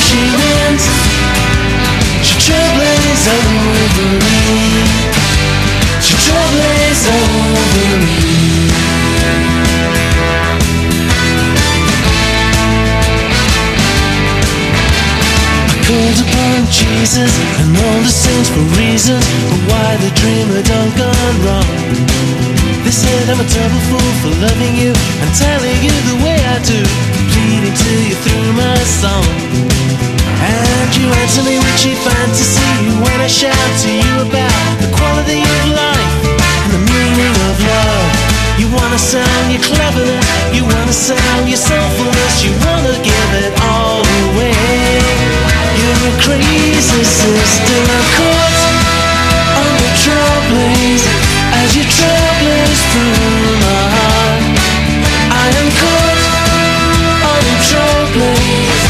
she wins. She trailblazed over me. She trailblazed over me. I called upon Jesus and all the saints for reasons for why the dream had all gone wrong. They said I'm a terrible fool for loving you and telling you the way I do, pleading to you through my song. And you answer me with cheap fantasy when I shout to you about the quality of life and the meaning of love. You wanna sound your cleverness, you wanna sound yourself